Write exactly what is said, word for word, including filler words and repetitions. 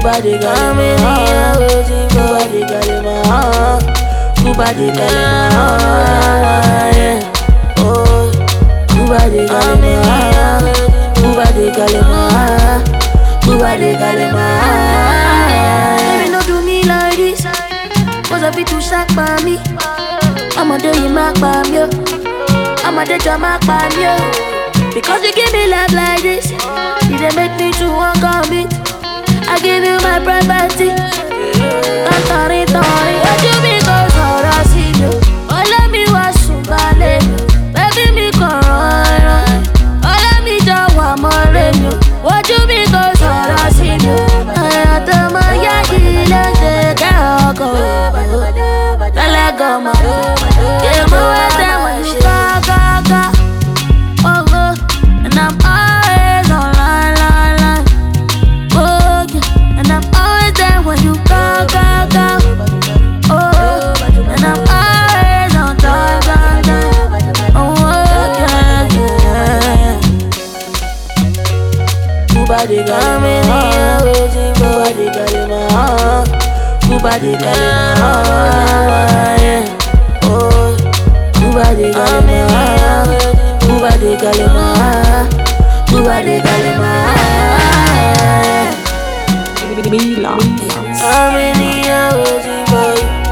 Kubadi got me waiting for. Kubadi got in my heart. Kubadi got in my heart. Yeah. Oh, Kubadi got in my heart. Kubadi got in my heart. Kubadi got in my heart. Baby, no do me like this. Cause I feel too shock by me. I'ma do you mark by me. I'ma do you mark by me. Because you give me love like this, you didn't make me to want commit. I give you my property. Tori, tori, what you be go for us, you? All of me was subale. Baby, me corona. All of me just want more than you. What you be go for us, you? I had to my yaki, let the girl go. Let go, ma. Give me what that when you go, go, go. Oh, go. And I'm always online, line, line. Oh, yeah. And I'm always there when you go, go, go. Oh, and I'm always on time, time, time. Oh, yeah, yeah. Kubadi got me waiting for. Kubadi got in my heart. Kubadi got in my heart. Yeah. Oh, Kubadi got in my heart. Kubadi got in my heart. Kubadi got in my heart. Mila. I'm in here waiting for you.